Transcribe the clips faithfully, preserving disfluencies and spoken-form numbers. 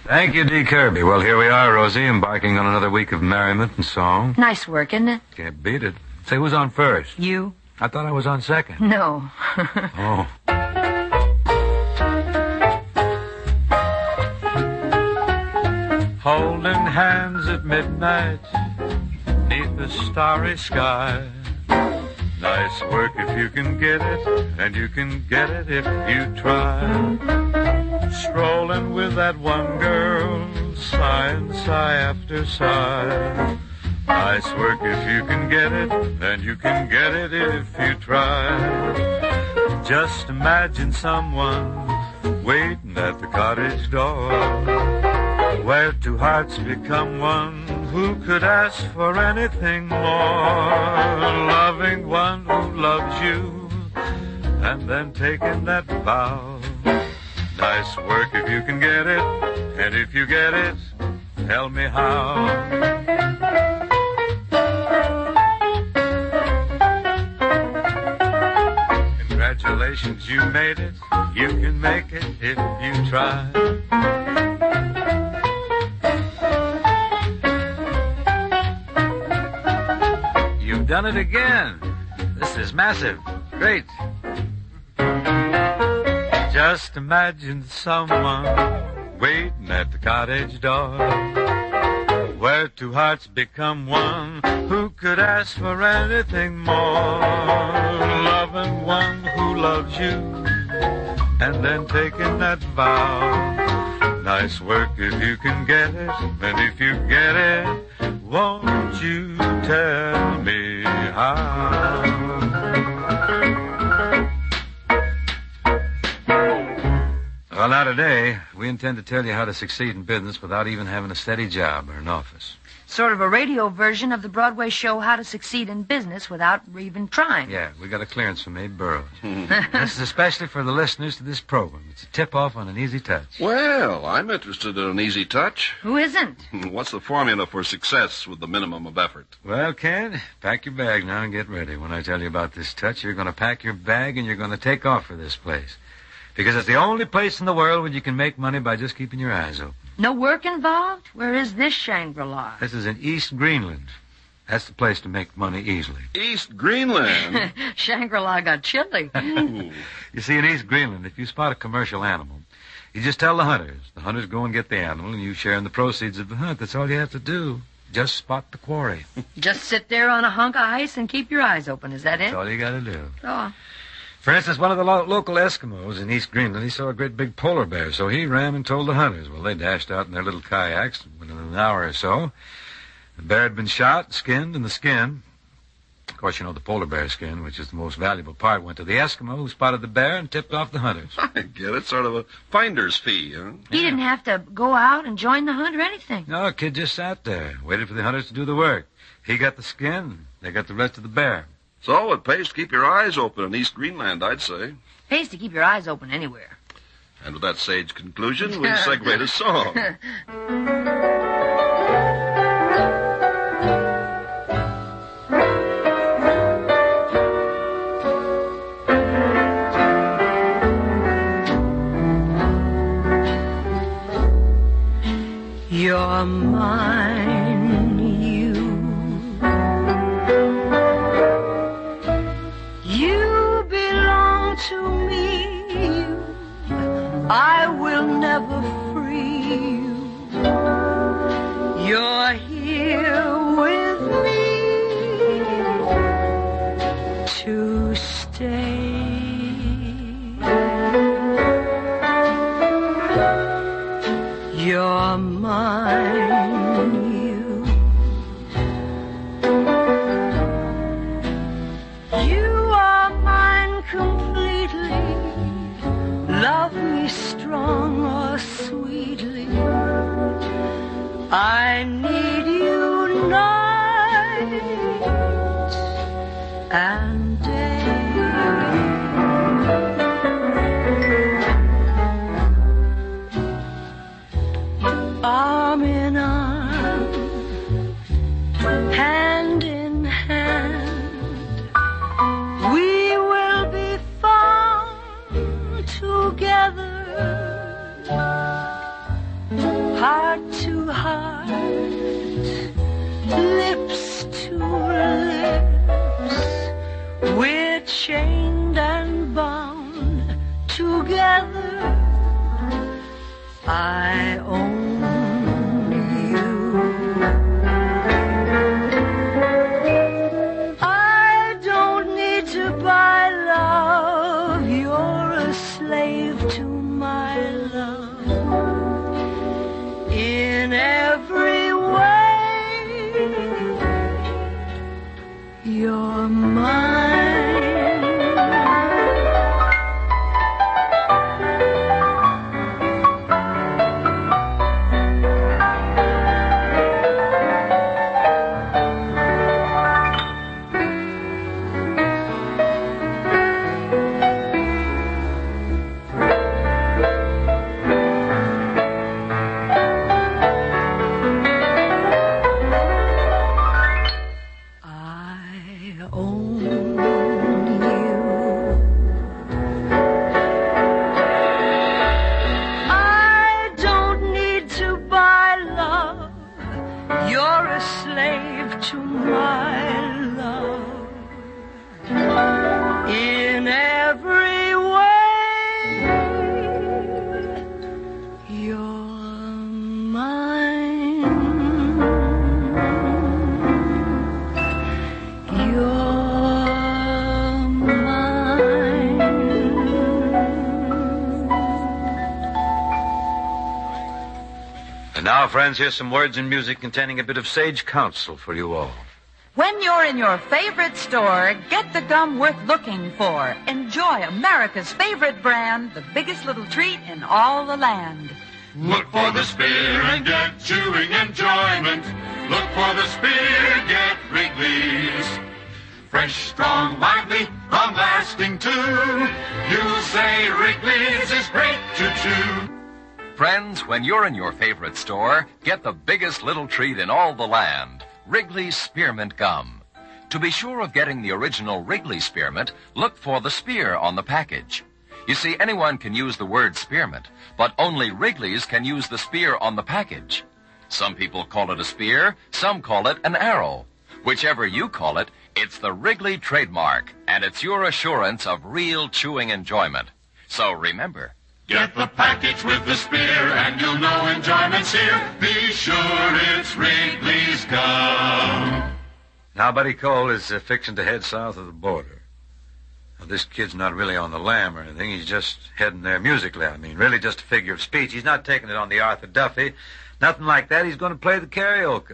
Thank you, D. Kirby. Well, here we are, Rosie, embarking on another week of merriment and song. Nice work, isn't it? Can't beat it. Say, who's on first? You. I thought I was on second. No. Oh. Holding hands at midnight neath the starry sky. Nice work if you can get it, and you can get it if you try. Strolling with that one girl, sighing sigh after sigh. Nice work if you can get it, and you can get it if you try. Just imagine someone waiting at the cottage door, where two hearts become one. Who could ask for anything more? Loving one who loves you, and then taking that vow. Nice work if you can get it, and if you get it, tell me how. Congratulations, you made it. You can make it if you try. You've done it again. This is massive. Great. Just imagine someone waiting at the cottage door, where two hearts become one. Who could ask for anything more? Loving one who loves you, and then taking that vow. Nice work if you can get it, and if you get it, won't you tell me how? Well, now today, we intend to tell you how to succeed in business without even having a steady job or an office. Sort of a radio version of the Broadway show How to Succeed in Business Without Even Trying. Yeah, we got a clearance from Abe Burrows. This is especially for the listeners to this program. It's a tip-off on an easy touch. Well, I'm interested in an easy touch. Who isn't? What's the formula for success with the minimum of effort? Well, Ken, pack your bag now and get ready. When I tell you about this touch, you're going to pack your bag and you're going to take off for this place. Because it's the only place in the world where you can make money by just keeping your eyes open. No work involved? Where is this Shangri-La? This is in East Greenland. That's the place to make money easily. East Greenland? Shangri-La got chilly. You see, in East Greenland, if you spot a commercial animal, you just tell the hunters. The hunters go and get the animal, and you share in the proceeds of the hunt. That's all you have to do. Just spot the quarry. Just sit there on a hunk of ice and keep your eyes open. Is that it? That's all you got to do. Oh. For instance, one of the lo- local Eskimos in East Greenland, he saw a great big polar bear, so he ran and told the hunters. Well, they dashed out in their little kayaks within an hour or so. The bear had been shot, skinned, and the skin, of course, you know, the polar bear skin, which is the most valuable part, went to the Eskimo who spotted the bear and tipped off the hunters. I get it. Sort of a finder's fee, huh? He Yeah. didn't have to go out and join the hunt or anything. No, kid just sat there, waited for the hunters to do the work. He got the skin, they got the rest of the bear. So it pays to keep your eyes open in East Greenland, I'd say. Pays to keep your eyes open anywhere. And with that sage conclusion, we segue to song. You're mine, you. You belong to me. I will never free you. You're here with me to stay. You're mine, you. You are mine completely. Love me strong or sweetly. I need you night and day. Arm in arm, hand in hand, we will be found together. heart to heart, lips to lips, we're chained and bound together. I own you. I don't need to buy love. You're a slave to my love. In every way, you're mine. Now, friends, here's some words and music containing a bit of sage counsel for you all. When you're in your favorite store, get the gum worth looking for. Enjoy America's favorite brand, the biggest little treat in all the land. Look for the spear and get chewing enjoyment. Look for the spear, get Wrigley's. Fresh, strong, lively, long-lasting too. You'll say Wrigley's is great to chew. Friends, when you're in your favorite store, get the biggest little treat in all the land, Wrigley's Spearmint Gum. To be sure of getting the original Wrigley Spearmint, look for the spear on the package. You see, anyone can use the word spearmint, but only Wrigley's can use the spear on the package. Some people call it a spear, some call it an arrow. Whichever you call it, it's the Wrigley trademark, and it's your assurance of real chewing enjoyment. So remember, get the package with the spear, and you'll know enjoyment's here. Be sure it's Wrigley's Gum. Now, Buddy Cole is uh, fixing to head south of the border. Now, this kid's not really on the lam or anything. He's just heading there musically. I mean, really just a figure of speech. He's not taking it on the Arthur Duffy. Nothing like that. He's going to play the karaoke.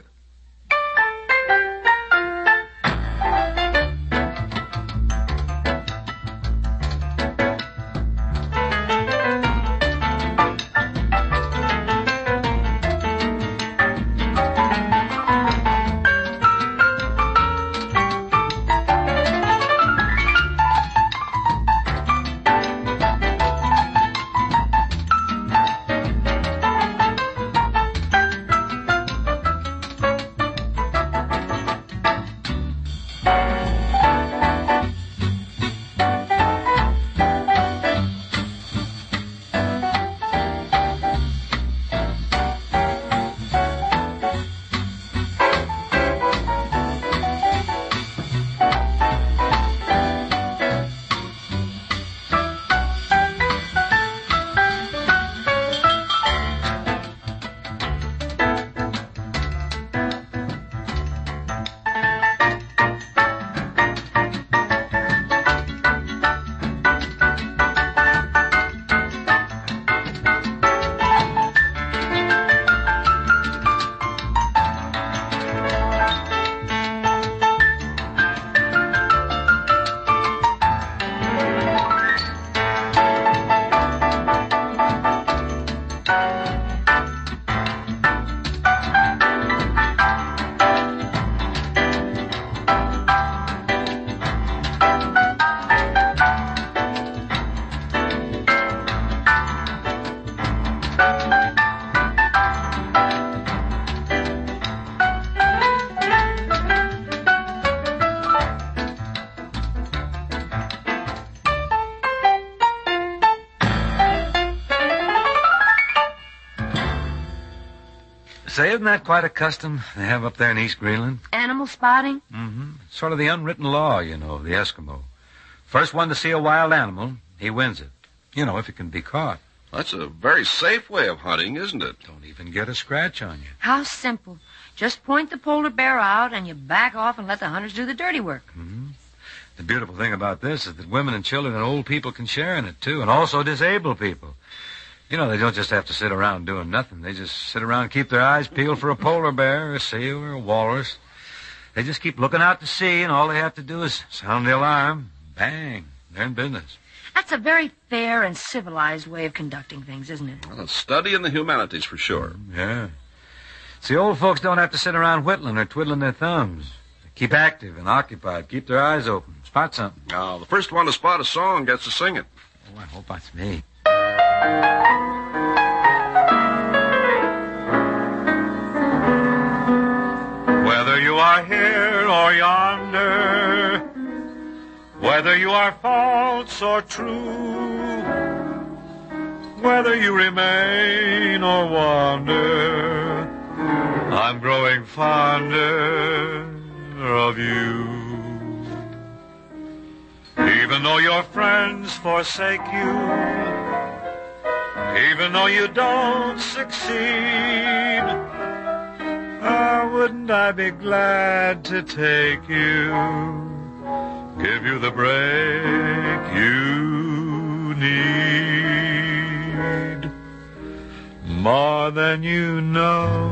Say, isn't that quite a custom they have up there in East Greenland? Animal spotting? Mm-hmm. Sort of the unwritten law, you know, of the Eskimo. First one to see a wild animal, he wins it. You know, if it can be caught. That's a very safe way of hunting, isn't it? Don't even get a scratch on you. How simple. Just point the polar bear out and you back off and let the hunters do the dirty work. Mm-hmm. The beautiful thing about this is that women and children and old people can share in it, too, and also disabled people. You know, they don't just have to sit around doing nothing. They just sit around and keep their eyes peeled for a polar bear, or a seal, or a walrus. They just keep looking out to sea, and all they have to do is sound the alarm. Bang. They're in business. That's a very fair and civilized way of conducting things, isn't it? Well, a study in the humanities, for sure. Yeah. See, old folks don't have to sit around whittling or twiddling their thumbs. They keep active and occupied, keep their eyes open, spot something. Now, the first one to spot a song gets to sing it. Oh, I hope that's me. Whether you are here or yonder, whether you are false or true, whether you remain or wander, I'm growing fonder of you. Even though your friends forsake you, even though you don't succeed, ah, wouldn't I be glad to take you, give you the break you need. More than you know,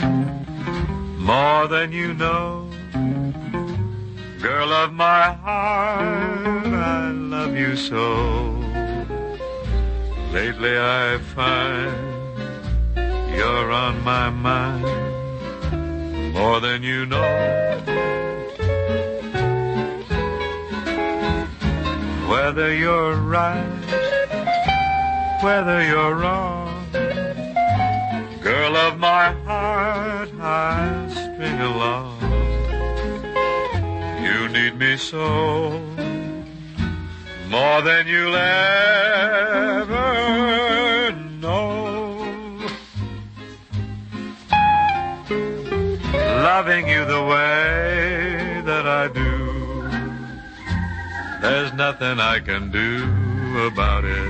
more than you know, girl of my heart, I love you so. Lately I find you're on my mind, more than you know. Whether you're right, whether you're wrong, girl of my heart, I string along. You need me so, more than you'll ever know. Loving you the way that I do, there's nothing I can do about it.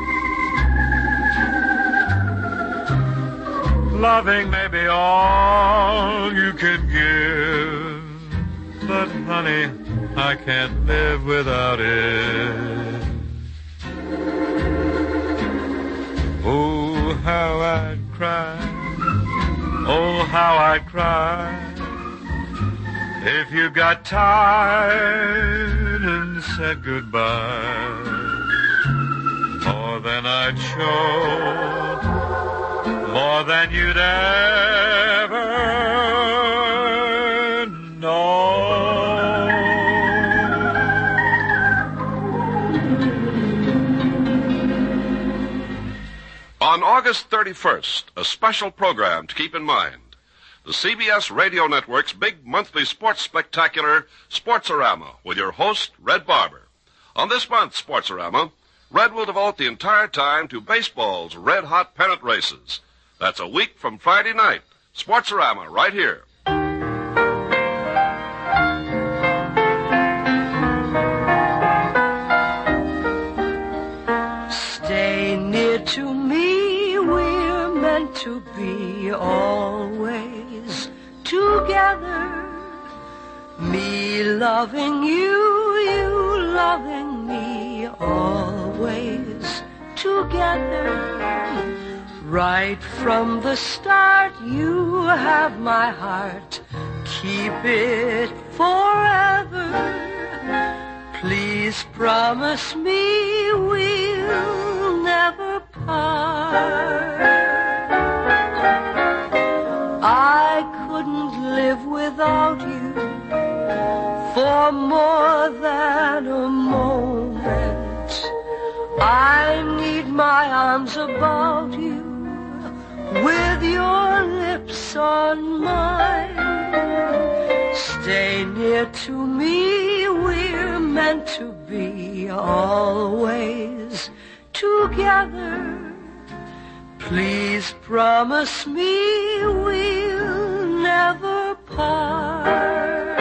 Loving may be all you can give, but honey, I can't live without it. Oh, how I'd cry, oh, how I'd cry, if you got tired and said goodbye. More than I'd show, more than you'd ever know. On August thirty-first, a special program to keep in mind. The C B S Radio Network's big monthly sports spectacular, Sportsorama, with your host, Red Barber. On this month's Sportsorama, Red will devote the entire time to baseball's red-hot pennant races. That's a week from Friday night. Sportsorama, right here. Stay near to me, we're meant to be always together. Me loving you, you loving me, always together. Right from the start, you have my heart. Keep it forever. Please promise me we'll never part. I couldn't live without you for more than a moment. I need my arms about you, with your lips on mine. Stay near to me, we're meant to be always together. Please promise me we'll never part.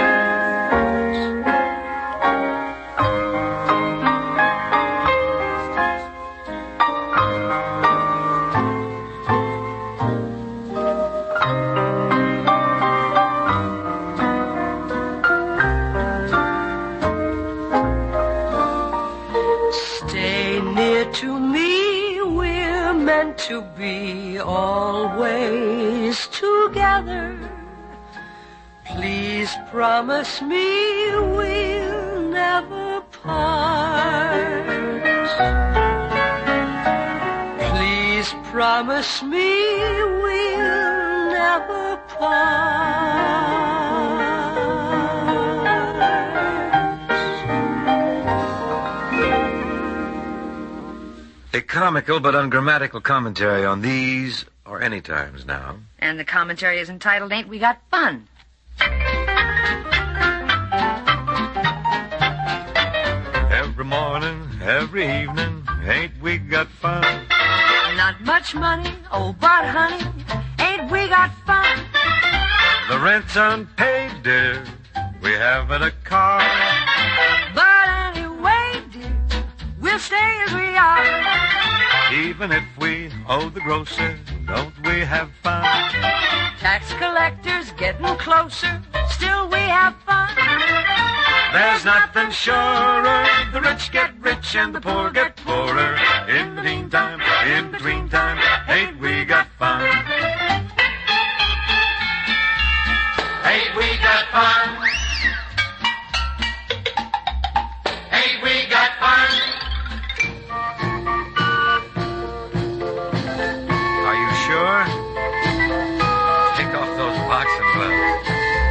Stay near to me, we're meant to be always together. Please promise me we'll never part. Please promise me we'll never part. A comical but ungrammatical commentary on these or any times now. And the commentary is entitled, Ain't We Got Fun? Every morning, every evening, ain't we got fun? Not much money, oh, but honey, ain't we got fun? The rent's unpaid, dear. We haven't a car. But anyway, dear, we'll stay as we are. Even if we owe the grocer, don't we have fun? Tax collectors getting closer, still we have fun. There's nothing surer. The rich get rich and the poor get poorer. In the meantime, in between time, ain't we got fun? Ain't we got fun? Ain't we got fun? Are you sure? Take off those boxing gloves.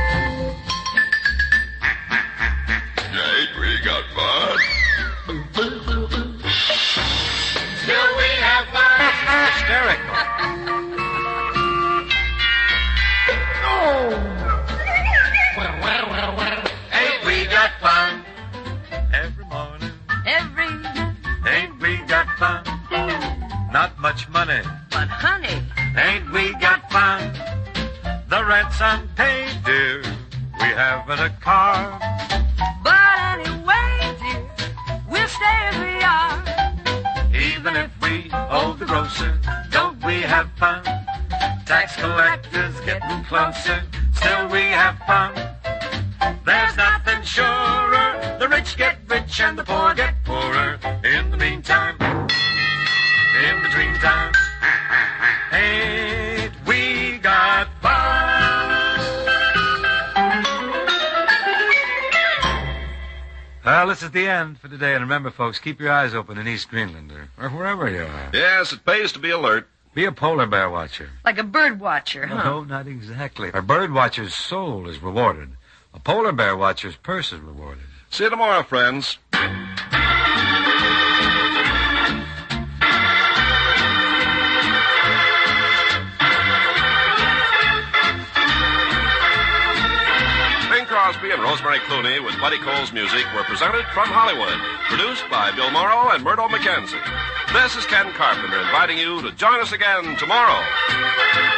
Ain't we got fun? Still we have fun. Hysterical. Ain't we got fun? Every morning. Every Ain't we got fun? Not much money. but honey, Ain't we got fun? The rent's unpaid, dear. We haven't a car. but anyway, dear, we'll stay as we are. Even if we owe the grocer, don't we have fun? Tax collectors getting closer, still we have fun. There's nothing surer. The rich get rich and the poor get poorer. In the meantime, in between time, ain't we got fun? Well, this is the end for today. And remember, folks, keep your eyes open in East Greenland or, or wherever you are. Yes, it pays to be alert. Be a polar bear watcher. Like a bird watcher, huh? No, not exactly. A bird watcher's soul is rewarded. A polar bear watcher's purse is rewarded. See you tomorrow, friends. Bing Crosby and Rosemary Clooney with Buddy Cole's music were presented from Hollywood. Produced by Bill Morrow and Murdo McKenzie. This is Ken Carpenter inviting you to join us again tomorrow.